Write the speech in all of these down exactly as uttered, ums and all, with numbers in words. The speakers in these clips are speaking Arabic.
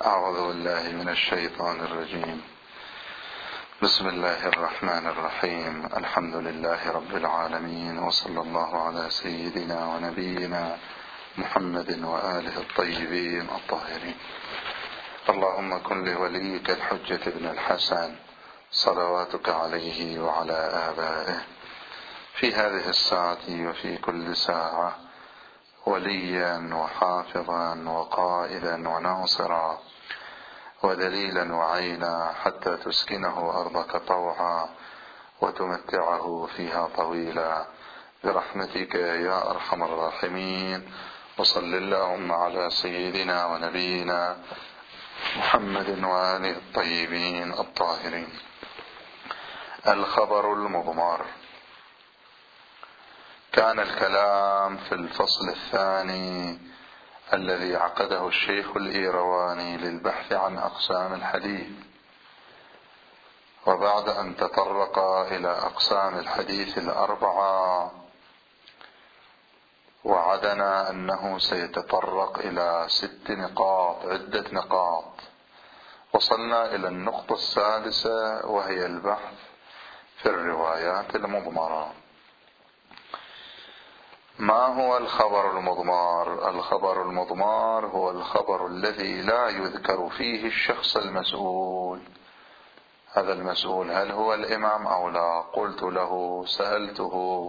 أعوذ بالله من الشيطان الرجيم. بسم الله الرحمن الرحيم. الحمد لله رب العالمين، وصلى الله على سيدنا ونبينا محمد وآله الطيبين الطاهرين. اللهم كن لوليك الحجة ابن الحسن صلواتك عليه وعلى آبائه في هذه الساعة وفي كل ساعة وليا وحافظا وقائدا وناصرا ودليلا وعينا، حتى تسكنه أرضك طوعا وتمتعه فيها طويلا برحمتك يا أرحم الراحمين. وصل اللهم على سيدنا ونبينا محمد وآله الطيبين الطاهرين. الخبر المضمر. كان الكلام في الفصل الثاني الذي عقده الشيخ الإيرواني للبحث عن أقسام الحديث، وبعد أن تطرق إلى أقسام الحديث الأربعة وعدنا أنه سيتطرق إلى ست نقاط، عدة نقاط. وصلنا إلى النقطة السادسة وهي البحث في الروايات المضمرة. ما هو الخبر المضمر؟ الخبر المضمر هو الخبر الذي لا يذكر فيه الشخص المسؤول. هذا المسؤول هل هو الإمام أو لا؟ قلت له، سألته،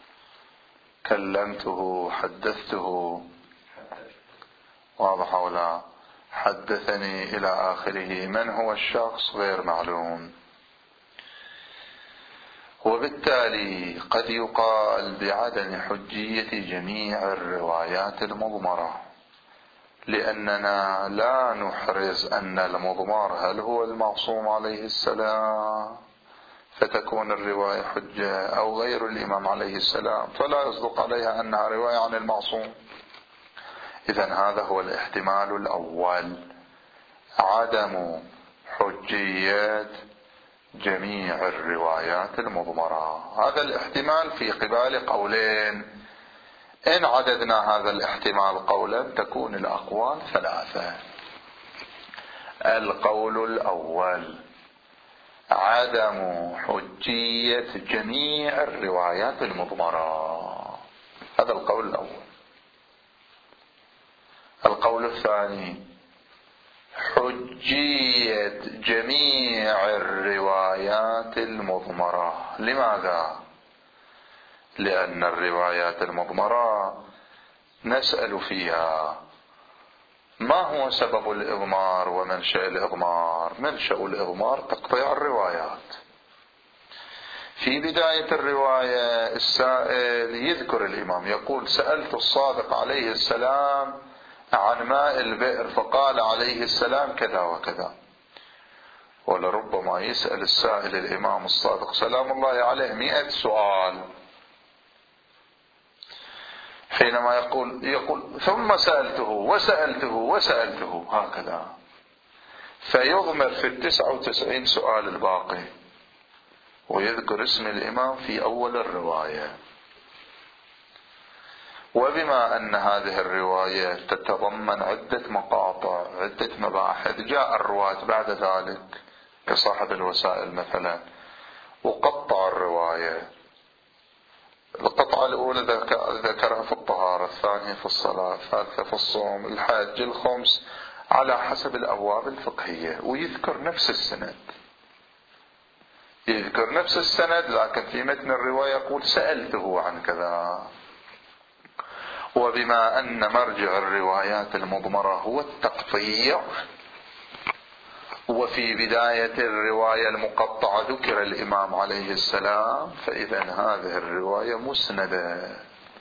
كلمته، حدثته، واضح ولا؟ حدثني إلى آخره. من هو الشخص غير معلوم، وبالتالي قد يقال بعدم حجية جميع الروايات المضمرة، لأننا لا نحرز أن المضمر هل هو المعصوم عليه السلام فتكون الرواية حجة، أو غير الإمام عليه السلام فلا يصدق عليها أنها رواية عن المعصوم. إذن هذا هو الاحتمال الأول، عدم حجية جميع الروايات المضمرة. هذا الاحتمال في قبال قولين. إن عددنا هذا الاحتمال قولا تكون الأقوال ثلاثة. القول الأول عدم حجية جميع الروايات المضمرة، هذا القول الأول. القول الثاني حجية جميع الروايات المضمرة. لماذا؟ لأن الروايات المضمرة نسأل فيها ما هو سبب الإضمار ومنشأ الإضمار. منشأ الإضمار تقطيع الروايات. في بداية الرواية السائل يذكر الإمام يقول: سألت الصادق عليه السلام عن ماء البئر فقال عليه السلام كذا وكذا. ولربما يسأل السائل الإمام الصادق سلام الله عليه مئة سؤال، حينما يقول يقول ثم سألته وسألته وسألته هكذا، فيضمر في التسعة وتسعين سؤال الباقي ويذكر اسم الإمام في أول الرواية. وبما أن هذه الرواية تتضمن عدة مقاطع، عدة مباحث، جاء الرواة بعد ذلك كصاحب الوسائل مثلا وقطع الرواية. القطعة الأولى ذكرها في الطهارة، الثانية في الصلاة، الثالثة في الصوم، الحج، الخمس، على حسب الأبواب الفقهية، ويذكر نفس السند. يذكر نفس السند لكن في متن الرواية يقول سألته عن كذا. وبما أن مرجع الروايات المضمرة هو التقطيع، وفي بداية الرواية المقطعة ذكر الإمام عليه السلام، فإذا هذه الرواية مسندة،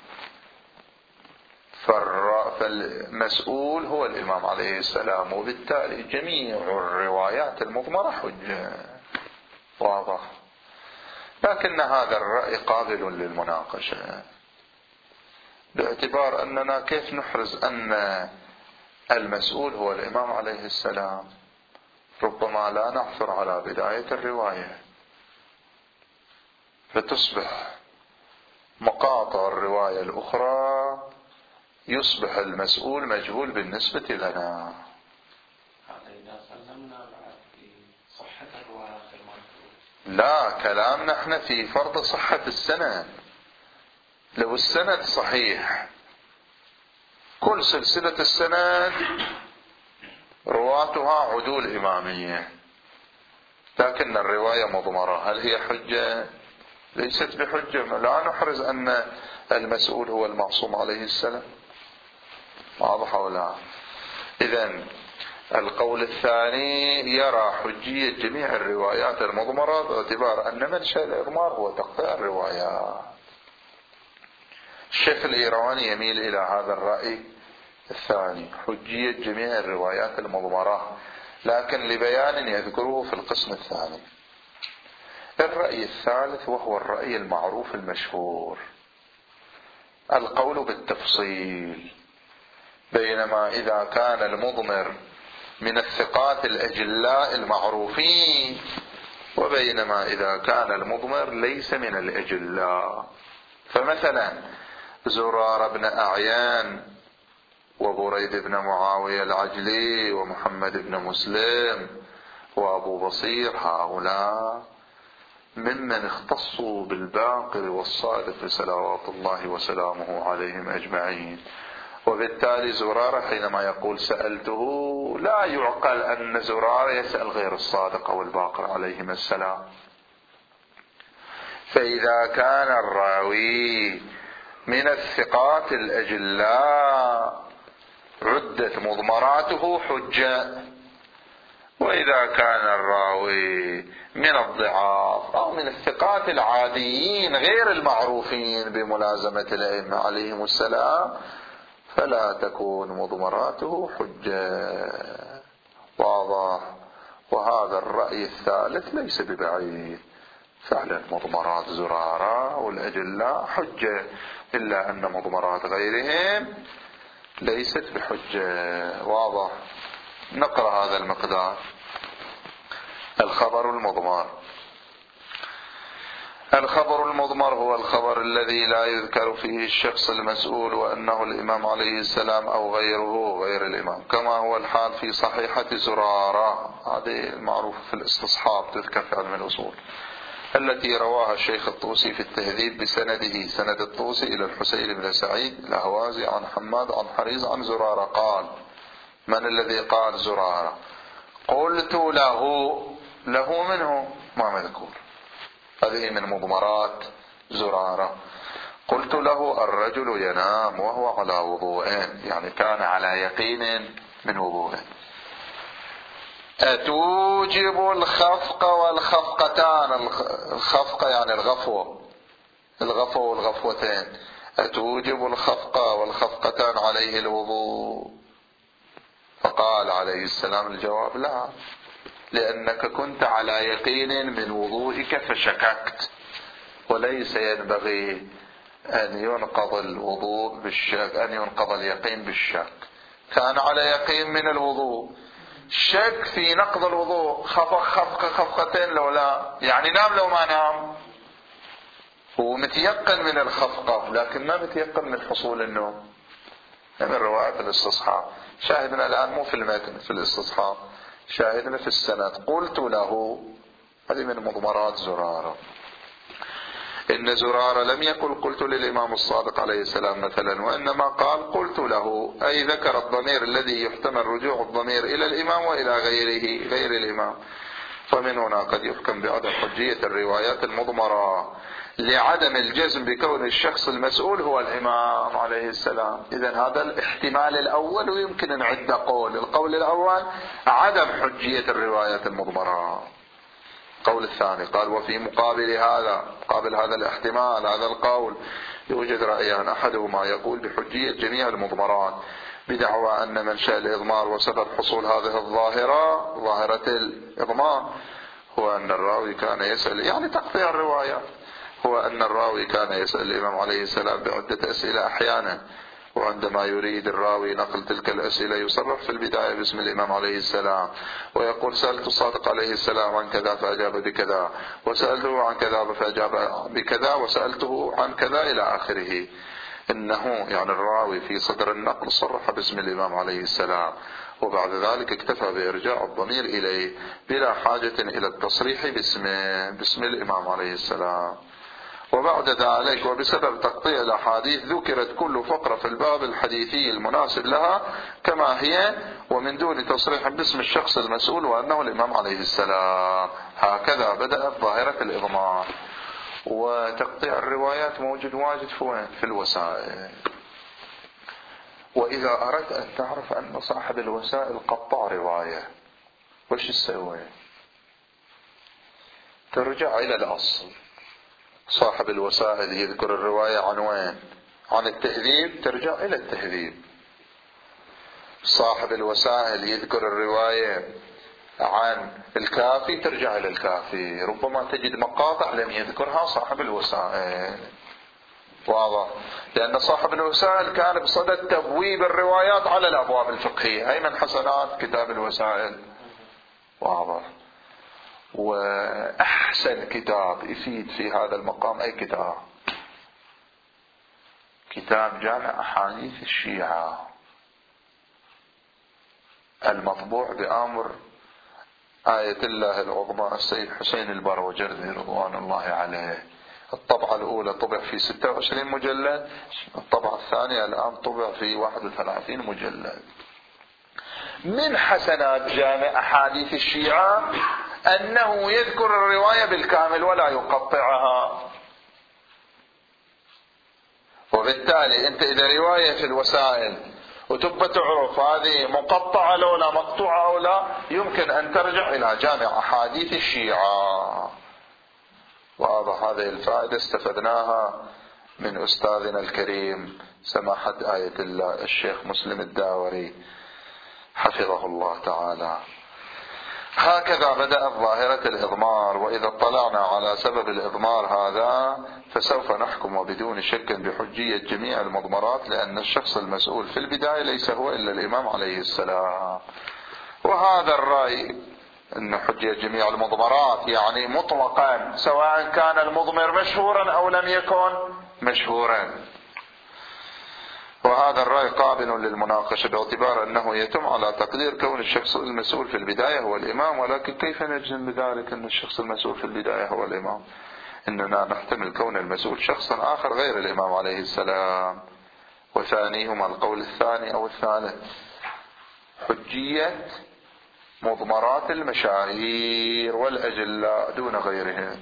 فالمسؤول هو الإمام عليه السلام، وبالتالي جميع الروايات المضمرة حجة. واضح؟ لكن هذا الرأي قابل للمناقشة، باعتبار أننا كيف نحرز أن المسؤول هو الإمام عليه السلام؟ ربما لا نعثر على بداية الرواية، فتصبح مقاطع الرواية الأخرى يصبح المسؤول مجهول بالنسبة لنا. لا، كلامنا احنا في فرض صحة السند. لو السند صحيح كل سلسلة السند رواتها عدول إمامية، لكن الرواية مضمرة، هل هي حجة؟ ليست بحجة. لا نحرز أن المسؤول هو المعصوم عليه السلام. واضح ولا؟ إذن القول الثاني يرى حجية جميع الروايات المضمرة باعتبار أن منشأ الإضمار هو تقطيع الروايات. الشيخ الإيراني يميل إلى هذا الرأي الثاني، حجية جميع الروايات المضمرة، لكن لبيان يذكره في القسم الثاني. الرأي الثالث وهو الرأي المعروف المشهور، القول بالتفصيل، بينما إذا كان المضمر من الثقات الأجلاء المعروفين، وبينما إذا كان المضمر ليس من الأجلاء. فمثلا زرار بن أعيان وبريد بن معاوية العجلي ومحمد بن مسلم وأبو بصير، هؤلاء ممن اختصوا بالباقر والصادق صلوات الله وسلامه عليهم أجمعين. وبالتالي زرارة حينما يقول سألته لا يعقل أن زرارة يسأل غير الصادق أو الباقر عليهم السلام. فإذا كان الراوي من الثقات الأجلاء عدت مضمراته حجة، وإذا كان الراوي من الضعاف أو من الثقات العاديين غير المعروفين بملازمة الأئمة عليهم السلام فلا تكون مضمراته حجة. واضح؟ وهذا الرأي الثالث ليس ببعيد، فعلا مضمرات زرارة والأجلاء حجة، إلا أن مضمرات غيرهم ليست بحجة. واضح؟ نقرأ هذا المقدار. الخبر المضمر. الخبر المضمر هو الخبر الذي لا يذكر فيه الشخص المسؤول وأنه الإمام عليه السلام أو غيره غير الإمام، كما هو الحال في صحيحة زرارة، هذه المعروف في الاستصحاب تذكر في علم الأصول، التي رواها الشيخ الطوسي في التهذيب بسنده، سند الطوسي إلى الحسين بن سعيد الأهوازي عن حماد عن حريز عن زرارة قال. من الذي قال زرارة؟ قلت له، له منه ما مذكور، هذه من مضمرات زرارة. قلت له الرجل ينام وهو على وضوءين، يعني كان على يقين من وضوءه. أتوجب الخفق والخفقتان، الخفق يعني الغفوة، الغفوة والغفوتين، أتوجب الخفق والخفقتان عليه الوضوء؟ فقال عليه السلام الجواب لا، لأنك كنت على يقين من وضوئك فشككت، وليس ينبغي أن ينقض الوضوء بالشك، أن ينقض اليقين بالشك. كان على يقين من الوضوء، شك في نقض الوضوء، خفق خفقة خفقتين لو لا، يعني نام لو ما نام، هو متيقن من الخفقة لكن ما متيقن من حصول النوم. من رواية الاستصحاب. شاهدنا الآن مو في المتن، في الاستصحاب، شاهدنا في السند. قلت له، هذه من مضمرات زرارة. إن زرارة لم يقل قلت للإمام الصادق عليه السلام مثلا، وإنما قال قلت له، أي ذكر الضمير الذي يحتمل رجوع الضمير إلى الإمام وإلى غيره غير الإمام. فمن هنا قد يحكم بعدم حجية الروايات المضمرة لعدم الجزم بكون الشخص المسؤول هو الإمام عليه السلام. إذن هذا الاحتمال الأول، ويمكن نعد قول. القول الأول عدم حجية الروايات المضمرة. القول الثاني قال وفي مقابل هذا، مقابل هذا الاحتمال، هذا القول، يوجد رأيان، أحدهما يقول بحجية جميع المضمرات بدعوى أن منشأ الإضمار وسبب حصول هذه الظاهرة، ظاهرة الإضمار، هو أن الراوي كان يسأل، يعني تقطيع الرواية، هو أن الراوي كان يسأل الإمام عليه السلام بعدة أسئلة أحيانا، وعندما يريد الراوي نقل تلك الأسئلة يصرح في البداية باسم الإمام عليه السلام، ويقول سألت الصادق عليه السلام عن كذا فأجاب بكذا، وسألته عن كذا فأجاب بكذا، وسألته عن كذا إلى آخره. إنه يعني الراوي في صدر النقل صرح باسم الإمام عليه السلام، وبعد ذلك اكتفى بإرجاع الضمير إليه بلا حاجة إلى التصريح باسمه باسم الإمام عليه السلام. وبعد ذلك وبسبب تقطيع الأحاديث ذكرت كل فقرة في الباب الحديثي المناسب لها كما هي ومن دون تصريح باسم الشخص المسؤول وأنه الإمام عليه السلام. هكذا بدأت ظاهرة الإضمار. وتقطيع الروايات موجود واجد في وين؟ في الوسائل. وإذا أردت أن تعرف أن صاحب الوسائل قطع رواية وش تسوي؟ ترجع إلى الأصل. صاحب الوسائل يذكر الرواية عن وين؟ عن التهذيب، ترجع إلى التهذيب. صاحب الوسائل يذكر الرواية عن الكافي، ترجع إلى الكافي. ربما تجد مقاطع لم يذكرها صاحب الوسائل. واضح؟ لأن صاحب الوسائل كان بصدد تبويب الروايات على الأبواب الفقهية، هي من حسنات كتاب الوسائل. واضح؟ وأحسن كتاب يفيد في هذا المقام أي كتاب؟ كتاب جامع أحاديث الشيعة المطبوع بأمر آية الله العظمى السيد حسين البروجردي رضوان الله عليه. الطبعة الأولى طبع في ستة وعشرين مجلد، الطبعة الثانية الآن طبع في واحد وثلاثين مجلد. من حسنات جامع أحاديث الشيعة أنه يذكر الرواية بالكامل ولا يقطعها. وبالتالي أنت إذا رواية في الوسائل وتبقى تعرف هذه مقطعة لو لا مقطوعة أو لا، يمكن أن ترجع إلى جامع أحاديث الشيعة. واضح؟ هذه الفائدة استفدناها من أستاذنا الكريم سماحة آية الله الشيخ مسلم الداوري حفظه الله تعالى. هكذا بدأت ظاهرة الإضمار. وإذا اطلعنا على سبب الإضمار هذا فسوف نحكم بدون شك بحجية جميع المضمرات، لأن الشخص المسؤول في البداية ليس هو إلا الإمام عليه السلام. وهذا الرأي أن حجية جميع المضمرات يعني مطلقا سواء كان المضمر مشهورا أو لم يكن مشهورا. وهذا الرأي قابل للمناقشة باعتبار أنه يتم على تقدير كون الشخص المسؤول في البداية هو الإمام. ولكن كيف نجزم بذلك أن الشخص المسؤول في البداية هو الإمام؟ إننا نحتمل كون المسؤول شخصا آخر غير الإمام عليه السلام. وثانيهما القول الثاني أو الثالث حجية مضمرات المشاهير والأجلاء دون غيرهم.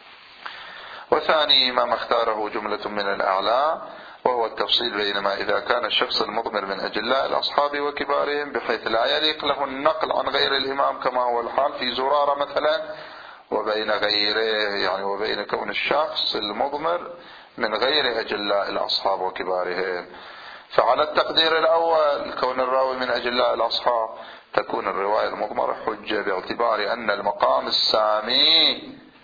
وثاني ما اختاره جملة من الأعلام وهو التفصيل بينما إذا كان الشخص المضمر من أجلاء الأصحاب وكبارهم بحيث لا يليق له النقل عن غير الإمام كما هو الحال في زرارة مثلا، وبين غيره يعني وبين كون الشخص المضمر من غير أجلاء الأصحاب وكبارهم. فعلى التقدير الأول كون الراوي من أجلاء الأصحاب تكون الرواية المضمرة حجة باعتبار أن المقام السامي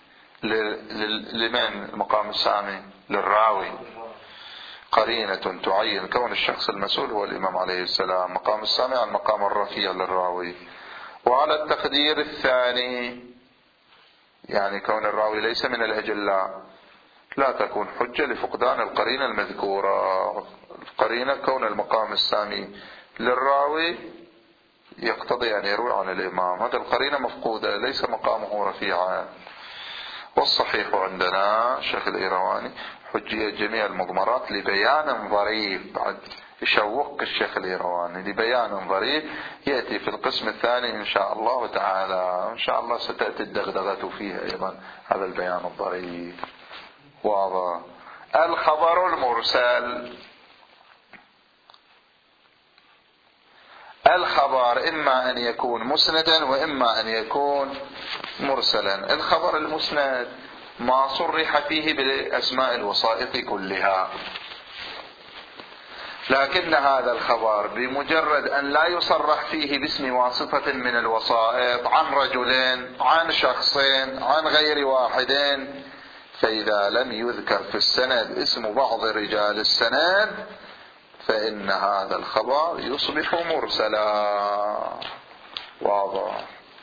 لمن المقام السامي؟ للراوي. قرينة تعين كون الشخص المسؤول هو الإمام عليه السلام. مقام السامي عن مقام الرفيع للراوي. وعلى التقدير الثاني يعني كون الراوي ليس من الأجلاء لا تكون حجة لفقدان القرينة المذكورة. القرينة كون المقام السامي للراوي يقتضي أن يروي عن الإمام، هذا القرينة مفقودة ليس مقامه رفيعا. والصحيح عندنا شيخ الإيرواني حجية جميع المضمرات لبيان ظريف، بعد يشوق الشيخ الإيرواني لبيان ظريف يأتي في القسم الثاني إن شاء الله تعالى. إن شاء الله ستأتي الدغدغة فيه أيضا هذا البيان الظريف. واضح؟ الخبر المرسل. الخبر إما أن يكون مسندا وإما أن يكون مرسلا. الخبر المسند ما صرح فيه بأسماء الوسائط كلها، لكن هذا الخبر بمجرد أن لا يصرح فيه باسم واسطة من الوسائط عن رجل عن شخص عن غير واحد، فإذا لم يذكر في السند اسم بعض رجال السند فإن هذا الخبر يصبح مرسلا. واضح؟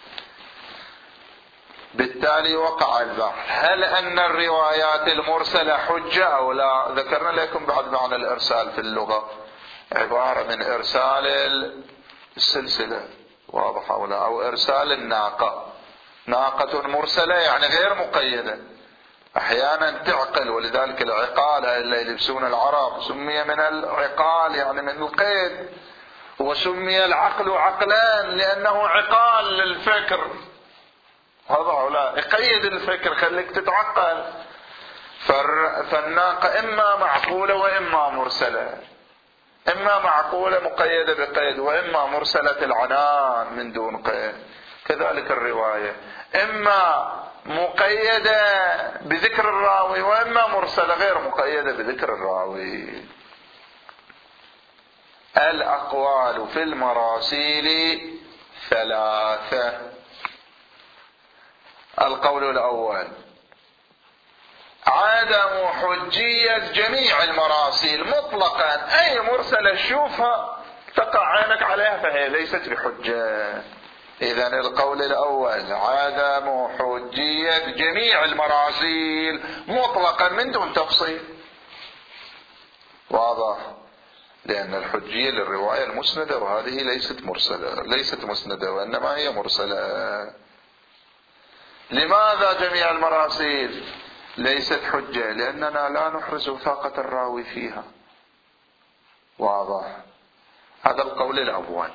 بالتالي وقع البحث هل أن الروايات المرسلة حجة أو لا؟ ذكرنا لكم بعد معنى الإرسال في اللغة عبارة من إرسال السلسلة، واضح أو لا؟ أو إرسال الناقة، ناقة مرسلة يعني غير مقيدة، أحيانا تعقل، ولذلك العقال اللي يلبسون العرب سمي من العقال يعني من القيد، وسمي العقل عقلان لأنه عقال للفكر، هذا أو لا؟ يقيد الفكر، خليك تتعقل. فالناقة إما معقولة وإما مرسلة، إما معقولة مقيدة بقيد وإما مرسلة العنان من دون قيد. كذلك الرواية إما مقيدة بذكر الراوي وإما مرسلة غير مقيدة بذكر الراوي. الأقوال في المراسيل ثلاثة. القول الأول عدم حجية جميع المراسيل مطلقا، أي مرسلة تشوفها تقع عينك عليها فهي ليست بحجة. إذن القول الأول عدم حجية جميع المراسيل مطلقا من دون تفصيل، واضح؟ لأن الحجية للرواية المسندة، وهذه ليست مرسلة، ليست مسندة وإنما هي مرسلة. لماذا جميع المراسيل ليست حجة؟ لأننا لا نحرز وثاقة الراوي فيها، واضح؟ هذا القول الأول.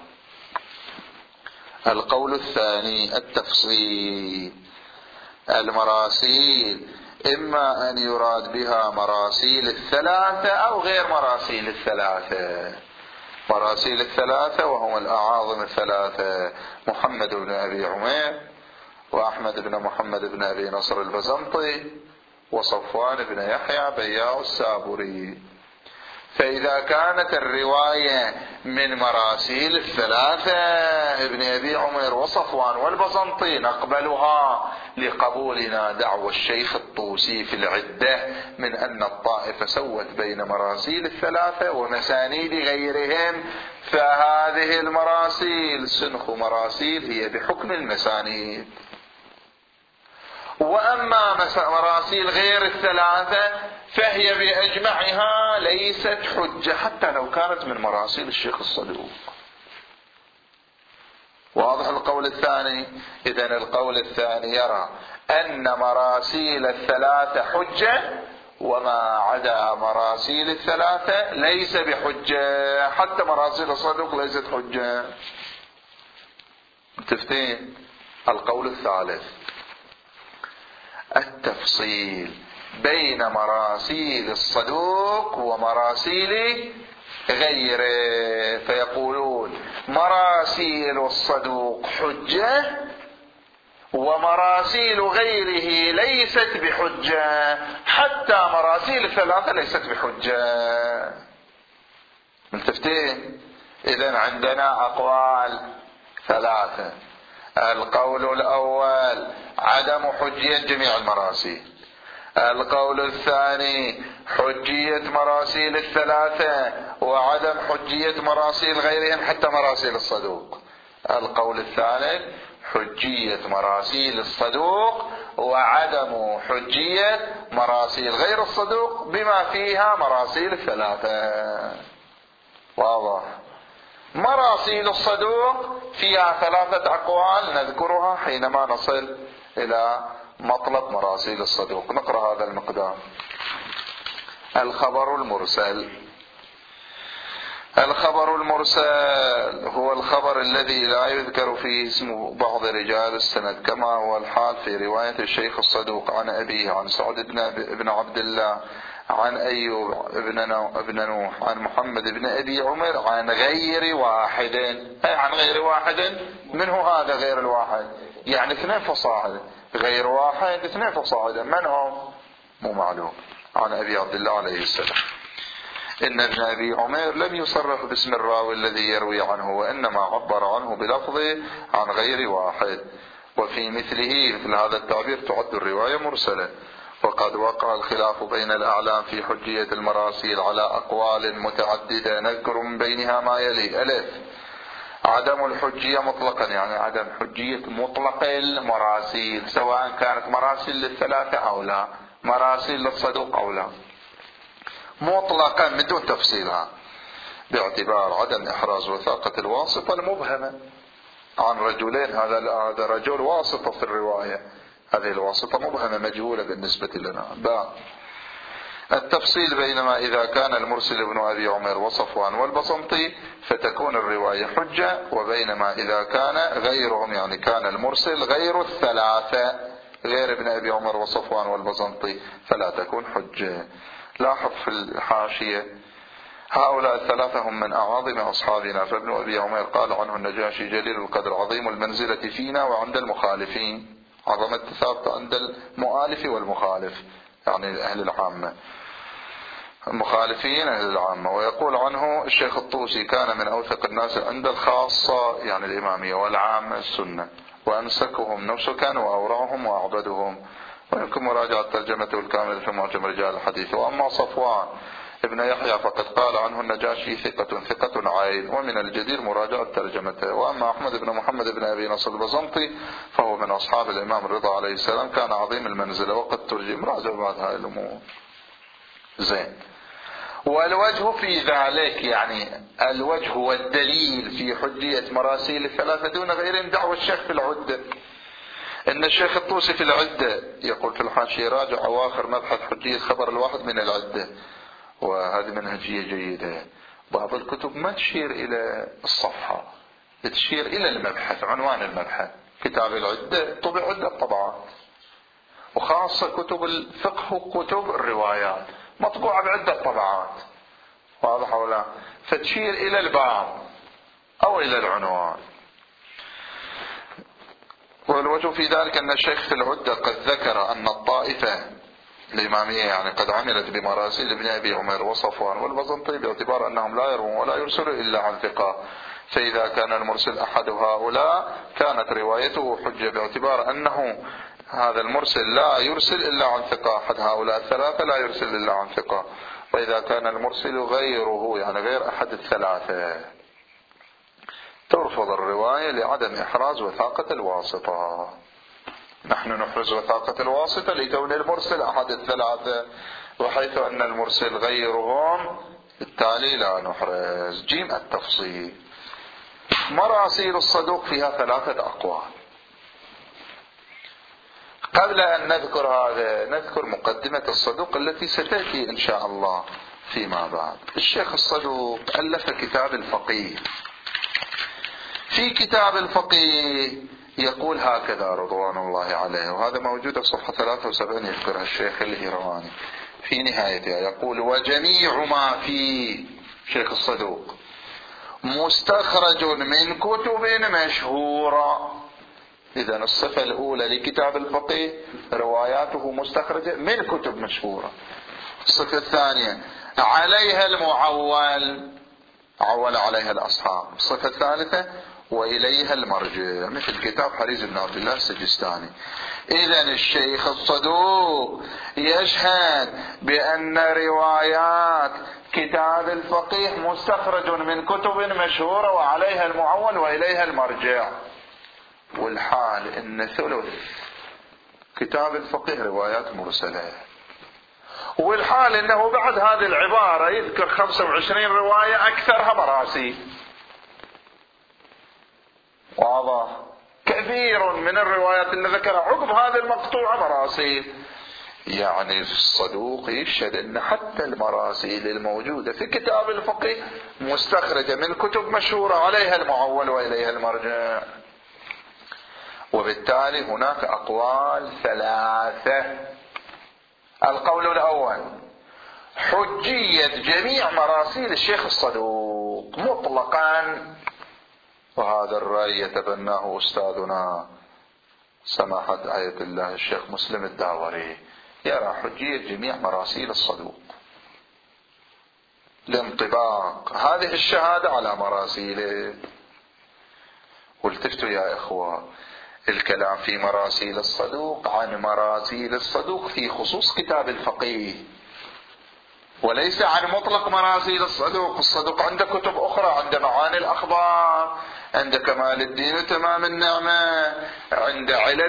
القول الثاني التفصيل. المراسيل إما أن يراد بها مراسيل الثلاثة أو غير مراسيل الثلاثة. مراسيل الثلاثة وهم الأعاظم الثلاثة، محمد بن أبي عمير وأحمد بن محمد بن أبي نصر البزنطي وصفوان بن يحيى بياع السابوري. فإذا كانت الرواية من مراسيل الثلاثة ابن أبي عمر وصفوان والبزنطي نقبلها لقبولنا دعوى الشيخ الطوسي في العدة من أن الطائفة سوت بين مراسيل الثلاثة ومسانيد غيرهم، فهذه المراسيل سنخ مراسيل هي بحكم المسانيد. وأما مراسيل غير الثلاثة فهي بأجمعها ليست حجة حتى لو كانت من مراسيل الشيخ الصدوق. واضح القول الثاني؟ إذن القول الثاني يرى أن مراسيل الثلاثة حجة وما عدا مراسيل الثلاثة ليس بحجة، حتى مراسيل الصدوق ليست حجة. متفقين؟ القول الثالث التفصيل بين مراسيل الصدوق ومراسيل غيره، فيقولون مراسيل الصدوق حجة ومراسيل غيره ليست بحجة، حتى مراسيل الثلاثة ليست بحجة. ملتفتين؟ إذن عندنا أقوال ثلاثة. القول الأول عدم حجية جميع المراسيل. القول الثاني حجية مراسيل الثلاثة وعدم حجية مراسيل غيرهم حتى مراسيل الصدوق. القول الثالث حجية مراسيل الصدوق وعدم حجية مراسيل غير الصدوق بما فيها مراسيل الثلاثة. واضح؟ مراسيل الصدوق فيها ثلاثة أقوال نذكرها حينما نصل إلى مطلب مراسيل الصدوق. نقرأ هذا المقدار. الخبر المرسل. الخبر المرسل هو الخبر الذي لا يذكر فيه اسم بعض رجال السند، كما هو الحال في رواية الشيخ الصدوق عن أبيه عن سعد بن عبد الله عن أيوب بن نوح عن محمد بن أبي عمر عن غير واحد، أي عن غير واحد منه هذا غير الواحد، يعني اثنين فصاعدا، غير واحد اثنين فصاعدا، من هم؟ مو معلوم. عن أبي عبد الله عليه السلام إن ابن أبي عمر لم يصرح باسم الراوي الذي يروي عنه، وإنما عبر عنه بلفظه عن غير واحد. وفي مثله مثل هذا التعبير تعد الرواية مرسلة. وقد وقع الخلاف بين الأعلام في حجية المراسيل على أقوال متعددة، نذكر من بينها ما يلي: ألف عدم الحجية مطلقا، يعني عدم حجية مطلق المراسيل سواء كانت مراسيل للثلاثة أو لا، مراسيل للصدوق أو لا، مطلقا من دون تفصيلها. باعتبار عدم إحراز وثاقة الواسطة المبهمة عن رجلين، هذا هذا رجل واسطة في الرواية، هذه الواسطة مبهمة مجهولة بالنسبة لنا. باء التفصيل بينما إذا كان المرسل ابن أبي عمير وصفوان والبصمطي فتكون الرواية حجة، وبينما إذا كان غيرهم يعني كان المرسل غير الثلاثة غير ابن أبي عمر وصفوان والبصمطي فلا تكون حجة. لاحظ في الحاشية هؤلاء الثلاثة هم من أعاظم أصحابنا، فابن أبي عمير قال عنه النجاشي جليل القدر عظيم المنزلة فينا وعند المخالفين، عظمة ثابتة عند المؤالف والمخالف يعني أهل العامة، المخالفين أهل العامة. ويقول عنه الشيخ الطوسي كان من أوثق الناس عند الخاصة يعني الإمامية والعامة السنة، وأمسكهم نسكا وأورعهم وأعبدهم، ويمكن مراجعة ترجمته الكاملة في معجم رجال الحديث. وأما صفوان ابن يحيى فقد قال عنه النجاشي ثقة ثقة عين، ومن الجدير مراجعة ترجمته. وأما أحمد بن محمد بن أبي نصر البصمطي فهو من أصحاب الإمام الرضا عليه السلام، كان عظيم المنزلة وقد ترجم، راجع بعض هذه الأمور. زين. والوجه في ذلك يعني الوجه والدليل في حجية مراسيل الثلاثة دون غيرهم دعوى الشيخ في العدة، إن الشيخ الطوسي في العدة يقول في الحاشية راجع أواخر مبحث حجية خبر الواحد من العدة، وهذه منهجية جيدة. بعض الكتب ما تشير إلى الصفحة، تشير إلى المبحث، عنوان المبحث. كتاب العدة طبع عدة طبعات، وخاصة كتب الفقه وكتب الروايات مطبوعة بعدة طبعات، واضح ولا؟ فتشير إلى الباب أو إلى العنوان. والوجه في ذلك أن الشيخ في العدة قد ذكر أن الطائفة الإمامية يعني قد عملت بمراسيل ابن أبي عمير وصفوان والبصمطي باعتبار أنهم لا يروون ولا يرسلوا إلا عن ثقة، فإذا كان المرسل أحد هؤلاء كانت روايته حجة باعتبار أنه هذا المرسل لا يرسل إلا عن ثقة، أحد هؤلاء الثلاثة لا يرسل إلا عن ثقة. وإذا كان المرسل غيره يعني غير أحد الثلاثة ترفض الرواية لعدم إحراز وثاقة الواسطة. نحن نحرز وثاقة الواسطة لكون المرسل أحد الثلاثة، وحيث أن المرسل غيرهم بالتالي لا نحرز. جيم التفصيل. مراسيل الصدوق فيها ثلاثة أقوال. قبل أن نذكر هذا نذكر مقدمة الصدوق التي ستأتي إن شاء الله فيما بعد. الشيخ الصدوق ألف كتاب الفقيه. في كتاب الفقيه يقول هكذا رضوان الله عليه، وهذا موجود في صفحة ثلاثة وسبعين يذكرها الشيخ الهيرواني في نهايتها، يقول وجميع ما في شيخ الصدوق مستخرج من كتب مشهورة. إذن الصفة الأولى لكتاب الفقيه رواياته مستخرجة من كتب مشهورة. الصفة الثانية عليها المعول، عول عليها الأصحاب. الصفة الثالثة وإليها المرجع، مثل كتاب حريز بن عبد الله السجستاني. إذن الشيخ الصدوق يشهد بأن روايات كتاب الفقيه مستخرج من كتب مشهورة وعليها المعول وإليها المرجع، والحال إن ثلث كتاب الفقيه روايات مرسلة، والحال إنه بعد هذه العبارة يذكر خمسة وعشرين رواية أكثرها مراسيل. واضح؟ كثير من الروايات اللي ذكرها عقب هذه المقطوعة مراسيل. يعني الصدوق يشهد أن حتى المراسيل الموجودة في كتاب الفقيه مستخرجة من كتب مشهورة عليها المعول وإليها المرجع. وبالتالي هناك أقوال ثلاثة. القول الأول حجية جميع مراسيل الشيخ الصدوق مطلقا، وهذا الرأي يتبناه أستاذنا سماحة آية الله الشيخ مسلم الداوري، يرى حجية جميع مراسيل الصدوق لانطباق هذه الشهادة على مراسيله. والتفتوا يا إخوة، الكلام في مراسيل الصدوق عن مراسيل الصدوق في خصوص كتاب الفقيه، وليس عن مطلق مراسيل الصدوق. الصدوق عنده كتب أخرى، عنده معاني الأخبار، عند كمال الدين وتمام النعمة، عند علل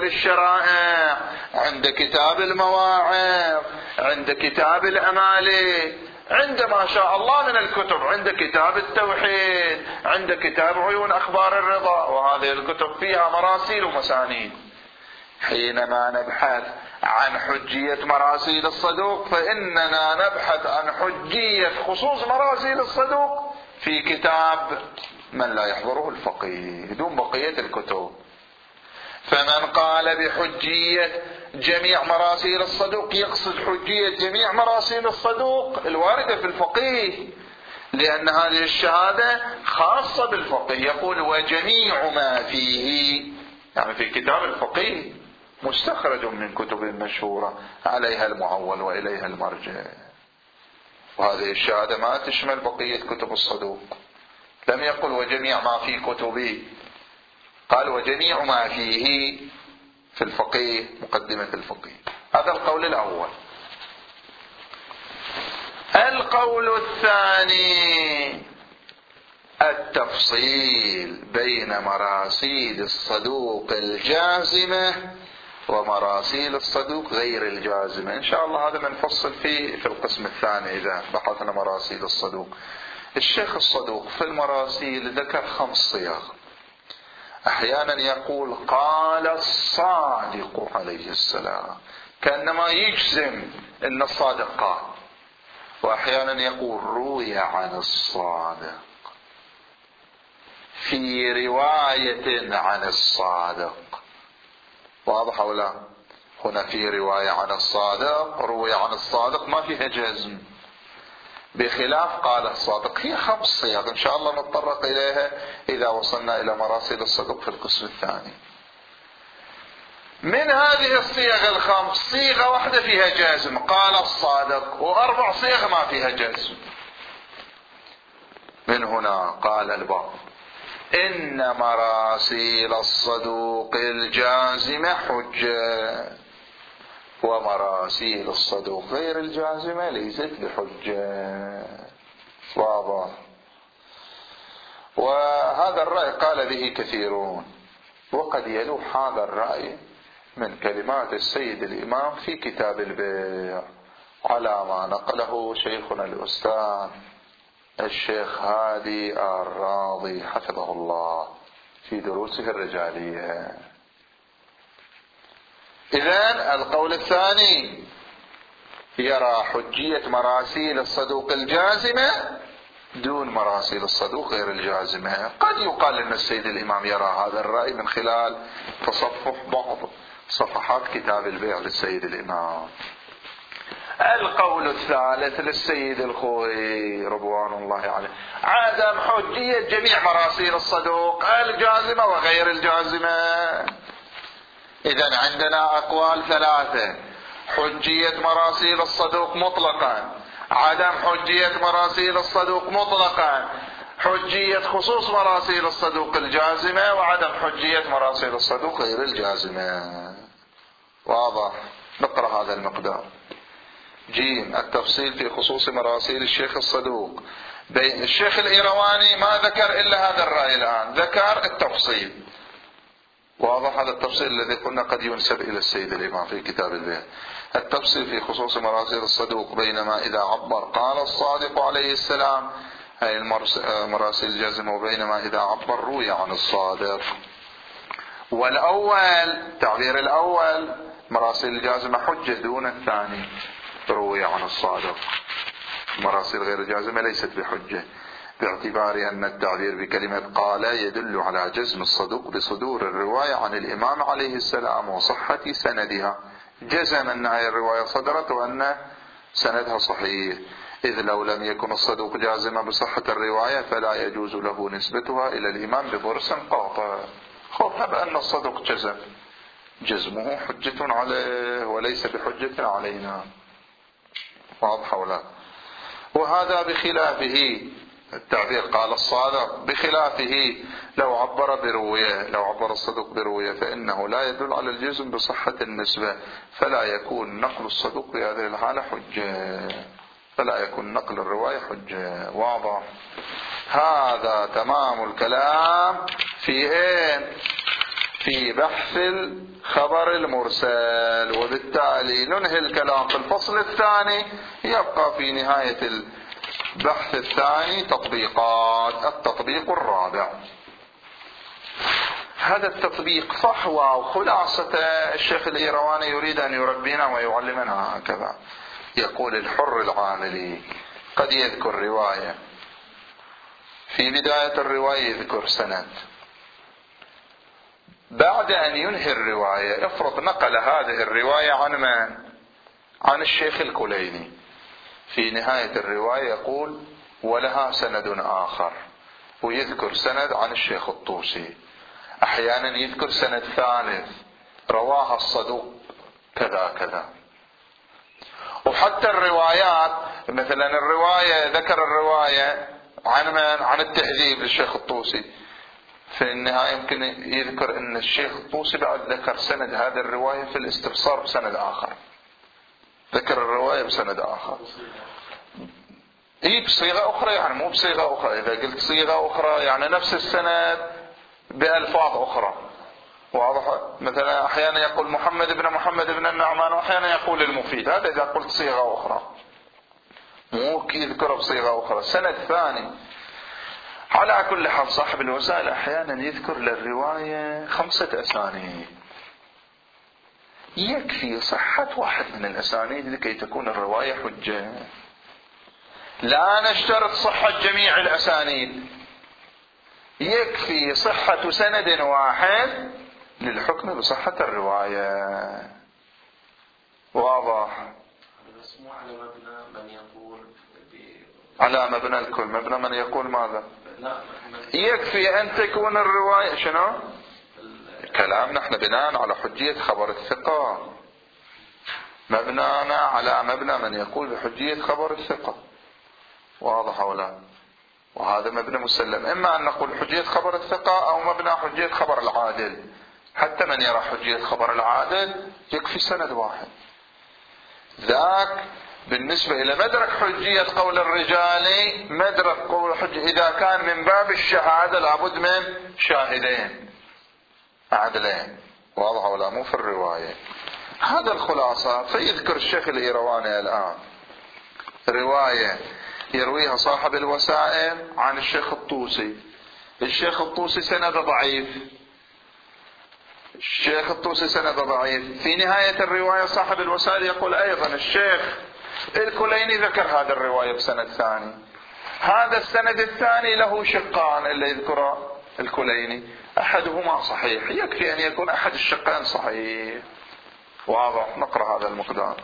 الشرائع، عند كتاب المواعظ، عند كتاب الأمالي، عند ما شاء الله من الكتب، عند كتاب التوحيد، عند كتاب عيون أخبار الرضا، وهذه الكتب فيها مراسيل ومسانيد. حينما نبحث عن حجية مراسيل الصدوق فإننا نبحث عن حجية خصوص مراسيل الصدوق في كتاب من لا يحضره الفقيه دون بقية الكتب. فمن قال بحجية جميع مراسيل الصدوق يقصد حجية جميع مراسيل الصدوق الواردة في الفقيه، لأن هذه الشهادة خاصة بالفقيه. يقول وجميع ما فيه، يعني في كتاب الفقيه مستخرج من كتب مشهورة عليها المعول وإليها المرجع. وهذه الشهادة ما تشمل بقية كتب الصدوق. لم يقل وجميع ما في كتبه، قال وجميع ما فيه في الفقيه، مقدمة الفقيه. هذا القول الأول. القول الثاني التفصيل بين مراسيل الصدوق الجازمة ومراسيل الصدوق غير الجازمة. إن شاء الله هذا بنفصل فيه في القسم الثاني إذا بحثنا مراسيل الصدوق. الشيخ الصدوق في المراسيل ذكر خمس صيغ. أحيانا يقول قال الصادق عليه السلام كأنما يجزم أن الصادق قال، وأحيانا يقول روي عن الصادق في رواية عن الصادق. واضح أو لا؟ هنا في رواية عن الصادق، روي عن الصادق ما فيها جزم، بخلاف قال الصادق. هي خمس صيغ إن شاء الله نتطرق إليها إذا وصلنا إلى مراسيل الصدوق في القسم الثاني. من هذه الصيغ الخمس صيغة واحدة فيها جازم قال الصادق، وأربع صيغ ما فيها جازم. من هنا قال البعض إن مراسيل الصدوق الجازمة حجة، ومراسيل الصدوق غير الجازمة ليست بحجة. واضح. وهذا الرأي قال به كثيرون، وقد يلوح هذا الرأي من كلمات السيد الإمام في كتاب البيع على ما نقله شيخنا الأستاذ الشيخ هادي الراضي حفظه الله في دروسه الرجالية. إذن القول الثاني يرى حجية مراسيل الصدوق الجازمة دون مراسيل الصدوق غير الجازمة. قد يقال أن السيد الإمام يرى هذا الرأي من خلال تصفح بعض صفحات كتاب البيع للسيد الإمام. القول الثالث للسيد الخوئي رضوان الله عليه عدم حجية جميع مراسيل الصدوق الجازمة وغير الجازمة. إذن عندنا أقوال ثلاثة: حجية مراسيل الصدوق مطلقا، عدم حجية مراسيل الصدوق مطلقا، حجية خصوص مراسيل الصدوق الجازمة، وعدم حجية مراسيل الصدوق غير الجازمة. واضح؟ نقرأ هذا المقدار. جيم التفصيل في خصوص مراسيل الشيخ الصدوق. بين الشيخ الإيرواني ما ذكر إلا هذا الرأي الآن، ذكر التفصيل. واضح هذا التفصيل الذي قلنا قد ينسب إلى السيد الإمام في كتاب البيع. التفصيل في خصوص مراسيل الصدوق بينما إذا عبر قال الصادق عليه السلام أي المراسيل الجازمة، وبينما إذا عبر روي عن الصادق. والأول تعبير الأول مراسيل الجازمة حجة دون الثاني روي عن الصادق. مراسيل غير الجازمة ليست بحجة، باعتبار أن التعبير بكلمة قال يدل على جزم الصدوق بصدور الرواية عن الإمام عليه السلام وصحة سندها. جزم أن هذه الرواية صدرت وأن سندها صحيح، إذ لو لم يكن الصدوق جازما بصحة الرواية فلا يجوز له نسبتها إلى الإمام بضرس قاطع. خب أن الصدوق جزم، جزمه حجة عليه وليس بحجة علينا. واضح ولا؟ وهذا بخلافه التعبير قال الصادق، بخلافه لو عبر بروية، لو عبر الصدوق بروية فإنه لا يدل على الجزم بصحة النسبة، فلا يكون نقل الصدوق في هذه الحالة حجة، فلا يكون نقل الرواية حجة. واضح؟ هذا تمام الكلام في ايه؟ في بحث الخبر المرسل، وبالتالي ننهي الكلام في الفصل الثاني. يبقى في نهاية البحث الثاني تطبيقات. التطبيق الرابع، هذا التطبيق صحوة وخلاصة الشيخ الإيرواني يريد أن يربينا ويعلمنا هكذا. يقول الحر العاملي قد يذكر رواية، في بداية الرواية يذكر سند، بعد أن ينهي الرواية افرض نقل هذه الرواية عن من؟ عن الشيخ الكليني. في نهاية الرواية يقول ولها سند آخر، ويذكر سند عن الشيخ الطوسي. أحيانا يذكر سند ثالث رواها الصدوق كذا كذا. وحتى الروايات، مثلا الرواية ذكر الرواية عن من؟ عن التهذيب للشيخ الطوسي، في النهاية يمكن يذكر أن الشيخ الطوسي بعد ذكر سند هذه الرواية في الاستبصار بسند آخر، ذكر الرواية بسند آخر، إيه بصيغة أخرى، يعني مو بصيغة أخرى. إذا قلت صيغة أخرى يعني نفس السند بألفاظ أخرى، واضح؟ مثلا أحيانا يقول محمد بن محمد بن النعمان، وأحيانا يقول المفيد. هذا إذا قلت صيغة أخرى، مو يذكر بصيغة أخرى سند ثاني. على كل حال صاحب الوسائل أحيانا يذكر للرواية خمسة أسانيد، يكفي صحة واحد من الأسانيد لكي تكون الرواية حجة. لا نشترط صحة جميع الأسانيد، يكفي صحة سند واحد للحكم بصحة الرواية. واضح؟ على مبنى من يقول على مبنى الكل. مبنى من يقول ماذا؟ يكفي أن تكون الرواية شنو؟ كلام نحن بناء على حجية خبر الثقة، مبنانا على مبنى من يقول بحجية خبر الثقة. واضح ولا؟ وهذا مبنى مسلم. إما أن نقول حجية خبر الثقة أو مبنى حجية خبر العادل. حتى من يرى حجية خبر العادل يكفي سند واحد. ذاك بالنسبة إلى مدرك حجية قول الرجال، مدرك قول الحجة إذا كان من باب الشهادة لابد من شاهدين عدلين. واضح ولا؟ مو في الرواية. هذا الخلاصة. فيذكر الشيخ الإيرواني الآن رواية يرويها صاحب الوسائل عن الشيخ الطوسي. الشيخ الطوسي سند ضعيف، الشيخ الطوسي سند ضعيف. في نهاية الرواية صاحب الوسائل يقول أيضا الشيخ الكليني ذكر هذا الرواية بسند ثاني. هذا السند الثاني له شقان اللي يذكره الكليني، أحدهما صحيح، يكفي أن يكون أحد الشقين صحيح. واضح؟ نقرأ هذا المقدار.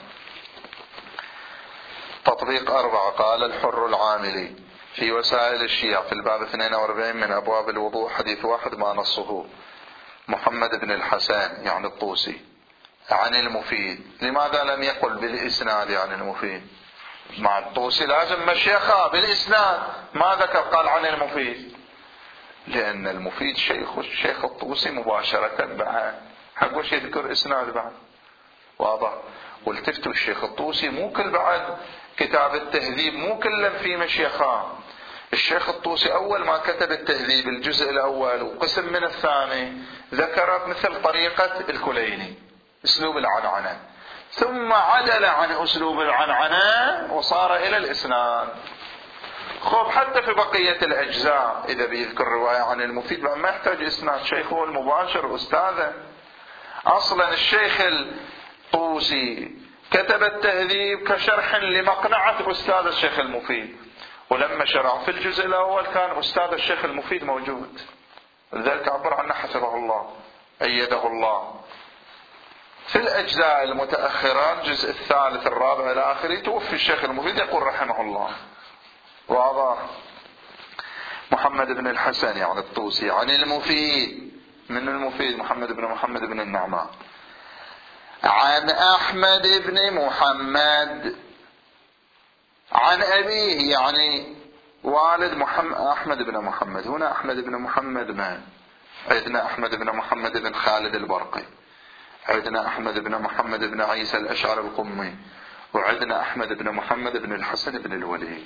تطبيق أربعة. قال الحر العاملي في وسائل الشيعة في الباب اثنين وأربعين من أبواب الوضوء حديث واحد ما نصه محمد بن الحسن يعني الطوسي عن المفيد. لماذا لم يقل بالإسناد عن المفيد؟ مع الطوسي لازم مشيخة بالإسناد، ما ذكر قال عن المفيد، لأن المفيد شيخ الشيخ الطوسي مباشرة بعد، حق وش يذكر إسناد بعد. واضح؟ والتفتوا الشيخ الطوسي مو كل بعد كتاب التهذيب مو كله في مشيخان. الشيخ الطوسي أول ما كتب التهذيب الجزء الأول وقسم من الثاني ذكر مثل طريقة الكليني أسلوب العنعنة، ثم عدل عن أسلوب العنعنة وصار إلى الإسناد. خب حتى في بقية الأجزاء إذا بيذكر رواية عن المفيد ما يحتاج إسناد، شيخ هو المباشر أستاذه. أصلا الشيخ الطوسي كتب التهذيب كشرح لمقنعة أستاذ الشيخ المفيد، ولما شرع في الجزء الأول كان أستاذ الشيخ المفيد موجود، لذلك عبر عنه حفظه الله أيده الله. في الأجزاء المتأخرة الجزء الثالث الرابع إلى آخره توفي الشيخ المفيد يقول رحمه الله. واضح؟ محمد بن الحسن يعني الطوسي عن المفيد. من المفيد؟ محمد بن محمد بن النعمان عن أحمد بن محمد عن أبيه يعني والد محمد أحمد بن محمد. هنا أحمد بن محمد من؟ عندنا أحمد بن محمد بن خالد البرقي، عندنا أحمد بن محمد بن عيسى الأشعر القمي، وعندنا أحمد بن محمد بن الحسن بن الوليد.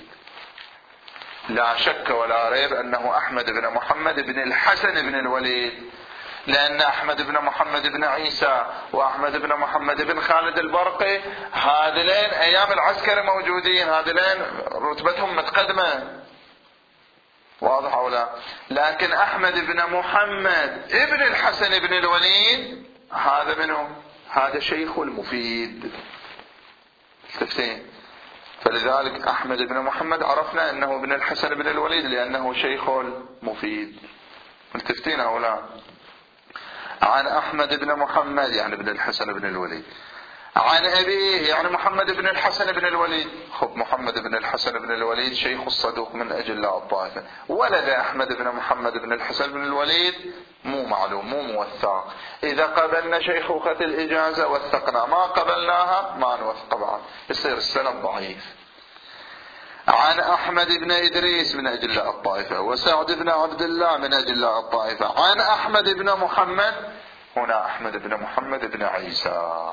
لا شك ولا ريب أنه أحمد بن محمد بن الحسن بن الوليد، لأن أحمد بن محمد بن عيسى وأحمد بن محمد بن خالد البرقي هذلين أيام العسكري موجودين، هذلين رتبتهم متقدمة، واضح أو لا؟ لكن أحمد بن محمد ابن الحسن بن الوليد هذا منه، هذا شيخ المفيد. تفسين. فلذلك أحمد بن محمد عرفنا أنه ابن الحسن بن الوليد لأنه شيخ المفيد. ملتفتين أو لا؟ عن أحمد بن محمد يعني ابن الحسن بن الوليد، عن أبيه يعني محمد بن الحسن بن الوليد. خب محمد بن الحسن بن الوليد شيخ الصدوق من أجلاء الطائفة. ولد أحمد بن محمد بن الحسن بن الوليد مو معلوم، مو موثق. إذا قبلنا شيخوخة الإجازة وثقنا، ما قبلناها ما نوثق بعد، يصير السند ضعيف. عن أحمد بن إدريس من أجلاء الطائفة، وسعد بن عبد الله من أجلاء الطائفة. عن أحمد بن محمد، هنا أحمد بن محمد بن عيسى.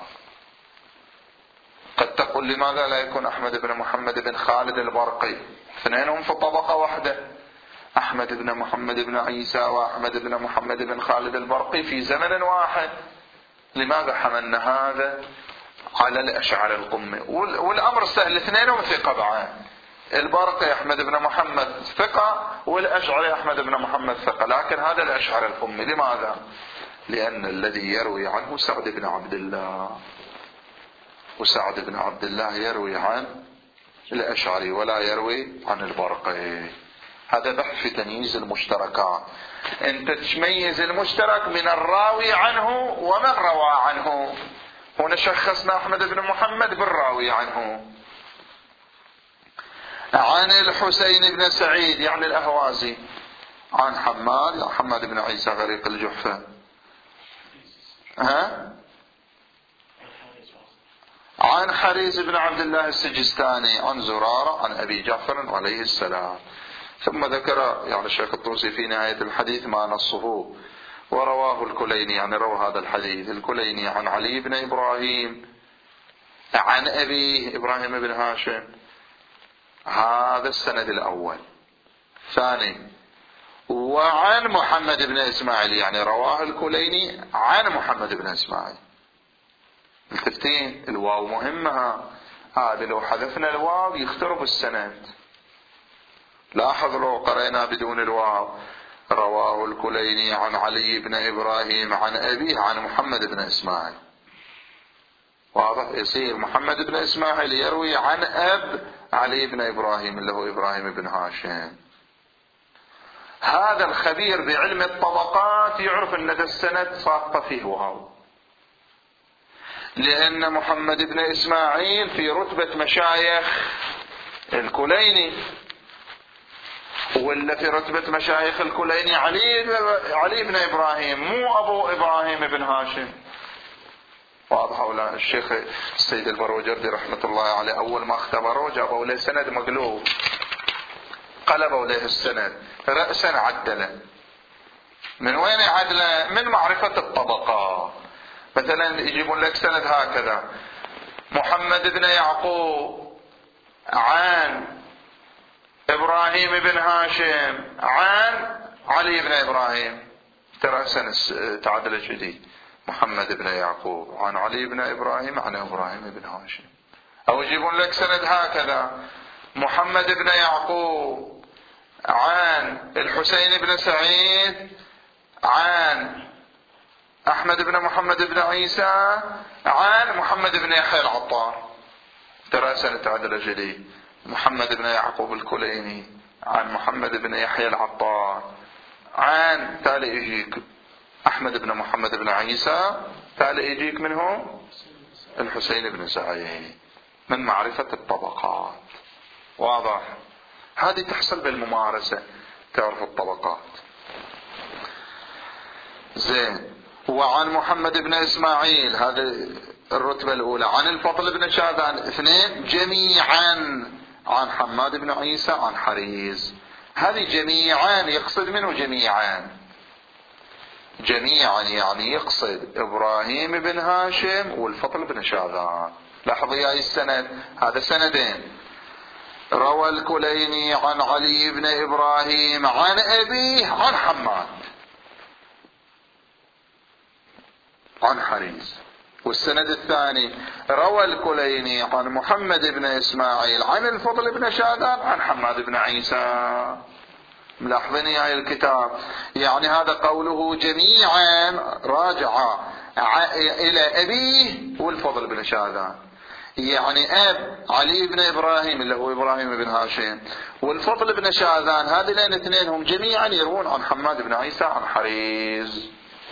قد تقول لماذا لا يكون أحمد بن محمد بن خالد البرقي؟ اثنينهم في طبقة واحدة، أحمد بن محمد بن عيسى وأحمد بن محمد بن خالد البرقي في زمن واحد. لماذا حملنا هذا على الأشعري القمي؟ والأمر سهل، اثنينهم ثقة بعد. البرقي أحمد بن محمد ثقة، والأشعري أحمد بن محمد ثقة، لكن هذا الأشعري القمي. لماذا؟ لأن الذي يروي عنه سعد بن عبد الله، وسعد بن عبد الله يروي عن الأشعري ولا يروي عن البرقي. هذا بحث في تمييز المشتركات، انت تميز المشترك من الراوي عنه ومن روى عنه. هنا شخصنا أحمد بن محمد بالراوي عنه. عن الحسين بن سعيد يعني الأهوازي، عن حماد يعني حماد بن عيسى غريق الجحفة، ها عن حريز بن عبد الله السجستاني، عن زرارة عن أبي جعفر عليه السلام. ثم ذكر يعني الشيخ الطوسي في نهاية الحديث ما نصه، ورواه الكليني يعني روى هذا الحديث الكليني عن علي بن إبراهيم عن أبيه إبراهيم بن هاشم. هذا السند الأول. ثاني، وعن محمد بن إسماعيل يعني رواه الكليني عن محمد بن إسماعيل. التفتين الواو مهمة، هذا لو حذفنا الواو يخترب السند. لاحظ لو قرأنا بدون الواو، رواه الكليني عن علي بن إبراهيم عن أبيه عن محمد بن إسماعيل، واضح؟ يصير محمد بن إسماعيل يروي عن أب علي بن إبراهيم اللي هو إبراهيم بن هاشم. هذا الخبير بعلم الطبقات يعرف أن هذا السند ساقط فيه واو، لأن محمد بن إسماعيل في رتبة مشايخ الكليني، ولا في رتبة مشايخ الكليني علي علي بن إبراهيم، مو أبو إبراهيم بن هاشم. واضح ولا؟ الشيخ السيد البروجردي رحمة الله عليه أول ما اختبروه جابوا له سند مقلوب، قلبوا له السند رأسا عدلا. من وين عدلا؟ من معرفة الطبقة. مثلا يجيبون لك سند هكذا: محمد بن يعقوب عن إبراهيم بن هاشم عن علي بن إبراهيم، ترى سند تعدل جديد. محمد بن يعقوب عن علي بن إبراهيم عن إبراهيم بن هاشم. أو يجيبون لك سند هكذا: محمد بن يعقوب عن الحسين بن سعيد عن أحمد بن محمد بن عيسى عن محمد بن يحيى العطار، ترى سند تعدل جديد. محمد بن يعقوب الكليني عن محمد بن يحيى العطار عن، تالي يجيك أحمد بن محمد بن عيسى، تالي يجيك منه الحسين بن سعيد، من معرفة الطبقات. واضح؟ هذه تحصل بالممارسة، تعرف الطبقات. زين. وعن محمد بن إسماعيل، هذه الرتبة الأولى. عن الفضل بن شاذان، اثنين جميعا عن حماد بن عيسى عن حريز. هذه جميعا يقصد منه جميعا، جميعا يعني يقصد إبراهيم بن هاشم والفضل بن شاذان. لاحظوا يا السند، هذا سندين. روى الكليني عن علي بن إبراهيم عن أبيه عن حماد. عن حريز. والسند الثاني روى الكليني عن محمد بن إسماعيل عن الفضل بن شاذان عن حماد بن عيسى. ملاحظين يا الكتاب؟ يعني هذا قوله جميعا راجع إلى أبيه والفضل بن شاذان، يعني أب علي بن إبراهيم اللي هو إبراهيم بن هاشم والفضل بن شاذان، هذين الاثنين هم جميعا يروون عن حماد بن عيسى عن حريز.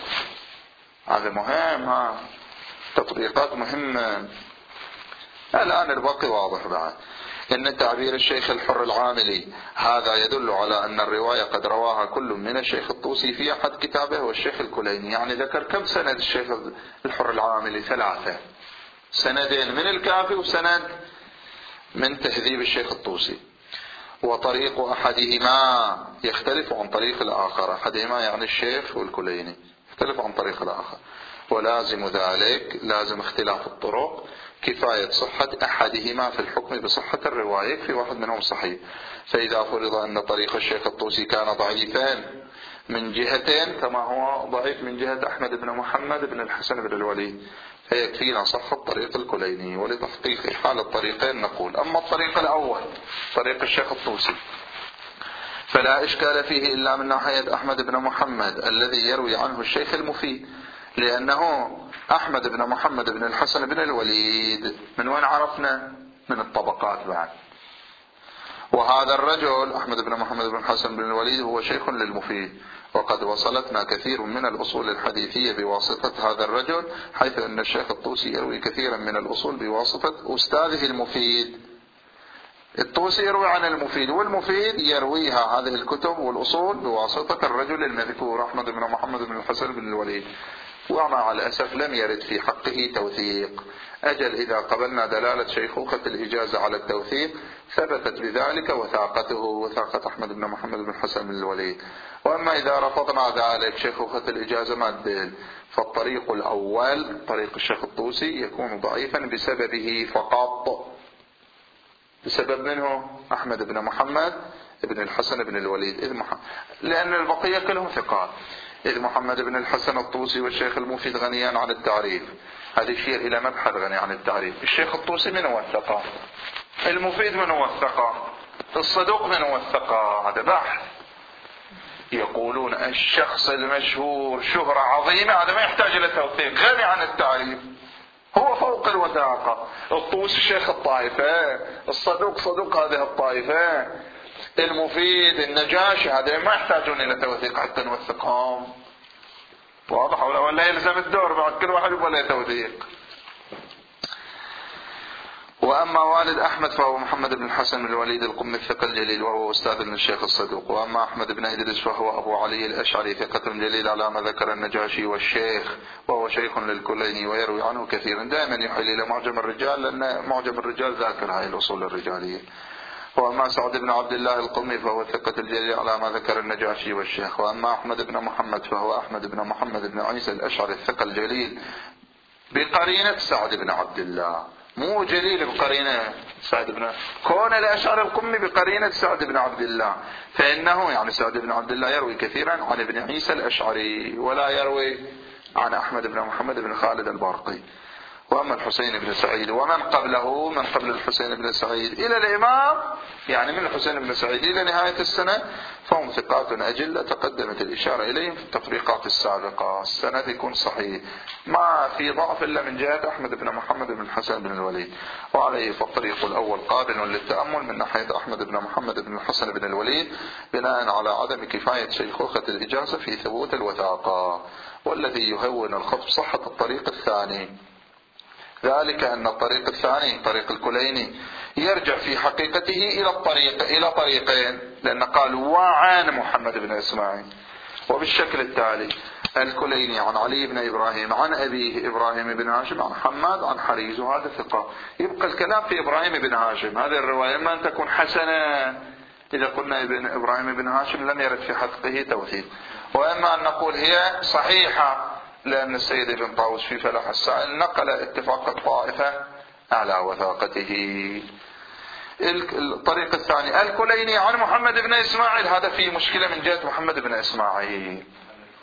هذا مهم، ها تطبيقات مهمة. الآن الباقي واضح بعد. إن تعبير الشيخ الحر العاملي هذا يدل على أن الرواية قد رواها كل من الشيخ الطوسي في أحد كتابه والشيخ الكليني. يعني ذكر كم سند الشيخ الحر العاملي؟ ثلاثة، سندين من الكافي وسند من تهذيب الشيخ الطوسي. وطريق أحدهما يختلف عن طريق الآخر، أحدهما يعني الشيخ والكليني يختلف عن طريق الآخر، ولازم ذلك لازم اختلاف الطرق كفاية صحة أحدهما في الحكم بصحة الرواية، في واحد منهم صحيح. فإذا فرض أن طريق الشيخ الطوسي كان ضعيفا من جهتين كما هو ضعيف من جهة أحمد بن محمد بن الحسن بن الوليد، فيكفينا صحة طريق الكليني. ولتحقيق حال الطريقين نقول: أما الطريق الأول طريق الشيخ الطوسي فلا إشكال فيه إلا من ناحية أحمد بن محمد الذي يروي عنه الشيخ المفيد، لأنه أحمد بن محمد بن الحسن بن الوليد من وين عرفنا؟ من الطبقات بعد. وهذا الرجل أحمد بن محمد بن الحسن بن الوليد هو شيخ للمفيد، وقد وصلتنا كثير من الأصول الحديثية بواسطة هذا الرجل، حيث أن الشيخ الطوسي يروي كثيرا من الأصول بواسطة أستاذه المفيد. الطوسي يروي عن المفيد، والمفيد يرويها هذه الكتب والأصول بواسطة الرجل المذكور أحمد بن محمد بن الحسن بن الوليد. ومع الأسف لم يرد في حقه توثيق. أجل إذا قبلنا دلالة شيخوخة الإجازة على التوثيق ثبتت بذلك وثاقته وثاقة أحمد بن محمد بن الحسن بن الوليد. وأما إذا رفضنا ذلك شيخوخة الإجازة ما تدل، فالطريق الأول طريق الشيخ الطوسي يكون ضعيفا بسببه فقط، بسبب منه أحمد بن محمد بن الحسن بن الوليد، إذ محمد لأن البقية كلهم ثقات، إذ محمد بن الحسن الطوسي والشيخ المفيد غنيان عن التعريف. هذا يشير إلى مبحث غني عن التعريف. الشيخ الطوسي من هو الثقة؟ المفيد من هو الثقة؟ الصدوق من هو الثقة؟ هذا بحث. يقولون الشخص المشهور شهرة عظيمة هذا ما يحتاج إلى توثيق، غني عن التعريف، هو فوق الوثاقة. الطوسي شيخ الطائفة، الصدوق صدوق هذه الطائفة، المفيد النجاشي هذا ما يحتاجون إلى توثيق حتى نوثقهم. واضح ولا يلزم الدور بعد كل واحد ولا توثيق؟ وأما والد أحمد فهو محمد بن الحسن بن الوليد القمي الثقة الجليل وهو أستاذ الشيخ الصدوق. وأما أحمد بن إدريس فهو أبو علي الأشعري ثقة جليل على ما ذكر النجاشي والشيخ، وهو شيخ للكليني ويروي عنه كثيرا. دائما يحيل إلى معجم الرجال لأن معجم الرجال ذاكر هاي الأصول الرجالية. وأما سعد بن عبد الله القمي فهو ثقة الجليل على ما ذكر النجاشي والشيخ. وأما أحمد بن محمد فهو أحمد بن محمد بن عيسى الأشعري الثقة الجليل بقرينة سعد بن عبد الله، مو جليل بقرينة سعد بن كون الأشعري القمي بقرينة سعد بن عبد الله، فإنه يعني سعد بن عبد الله يروي كثيرا عن ابن عيسى الأشعري ولا يروي عن أحمد بن محمد بن خالد البارقي. وأما الحسين بن سعيد ومن قبله من قبل الحسين بن سعيد إلى الإمام، يعني من الحسين بن سعيد إلى نهاية السنة، فهم ثقات أجل تقدمت الإشارة إليهم في التفريقات السابقة. السند يكون صحيح ما في ضعف إلا من جهة أحمد بن محمد بن الحسن بن الوليد. وعليه فالطريق الأول قابل للتأمل من ناحية أحمد بن محمد بن الحسن بن الوليد بناء على عدم كفاية شيخوخة الإجازة في ثبوت الوثاقة. والذي يهون الخطب صحة الطريق الثاني، ذلك أن الطريق الثاني طريق الكليني يرجع في حقيقته إلى الطريق إلى طريقين، لأن قال وعن محمد بن إسماعيل. وبالشكل التالي: الكليني عن علي بن إبراهيم عن أبيه إبراهيم بن هاشم عن حماد عن حريز، وهذا ثقة. يبقى الكلام في إبراهيم بن هاشم. هذه الرواية إما أن تكون حسنة إذا قلنا ابن إبراهيم بن هاشم لم يرد في حقه توثيق، وإما أن نقول هي صحيحة لأن السيد ابن طاووس في فلاح السائل نقل اتفاق الطائفة على وثاقته. الطريق الثاني الكليني عن محمد بن إسماعيل، هذا فيه مشكلة من جهة محمد بن إسماعيل.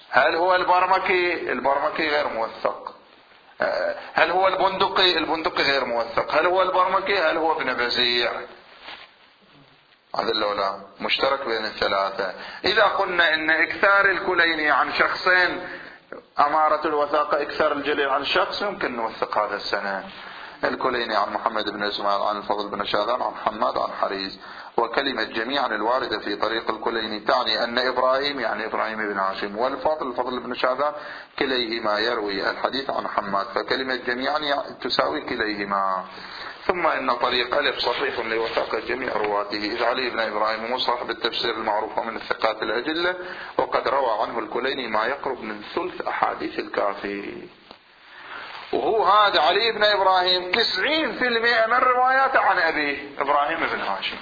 هل هو البرمكي؟ البرمكي غير موثق. هل هو البندقي؟ البندقي غير موثق. هل هو البرمكي؟ هل هو ابن بزيع؟ هذا اللولا مشترك بين الثلاثة. إذا قلنا إن إكثار الكليني عن شخصين أمارة الوثاقة إكثار الجليل عن شخص، يمكن نوثق هذا السنة. الكليني عن محمد بن إسماعيل عن الفضل بن شاذان عن حماد عن حريز. وكلمة جميعا الواردة في طريق الكليني تعني أن إبراهيم يعني إبراهيم بن هاشم والفضل الفضل بن شاذان كليهما يروي الحديث عن حماد، فكلمة جميعا تساوي كليهما. ثم إن طريق ألف صحيح لوثاقة جميع رواته، إذ علي بن إبراهيم هو صاحب التفسير المعروف من الثقات الأجلة، وقد روى عنه الكليني ما يقرب من ثلث أحاديث الكافي. وهو هذا علي بن إبراهيم تسعين في المئة من رواياته عن أبيه إبراهيم بن هاشم.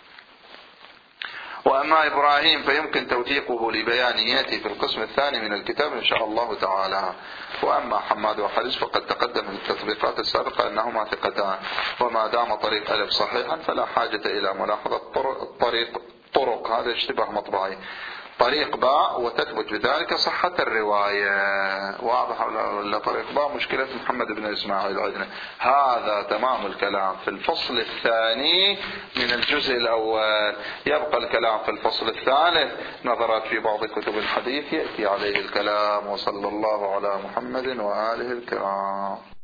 وأما إبراهيم فيمكن توثيقه لبيان يأتي في القسم الثاني من الكتاب إن شاء الله تعالى. وأما حماد وحريز فقد تقدم في التطبيقات السابقة أنهما ثقتان، وما دام طريق ألف صحيحا فلا حاجة إلى ملاحظة طريق طرق، هذا اشتباه مطبعي، طريق باء وتثبت بذلك صحة الرواية. واضح ولا؟ طريق باء مشكلة محمد بن إسماعيل عندنا. هذا تمام الكلام في الفصل الثاني من الجزء الأول. يبقى الكلام في الفصل الثالث نظرات في بعض كتب الحديث يأتي عليه الكلام. وصلى الله على محمد وآله الكرام.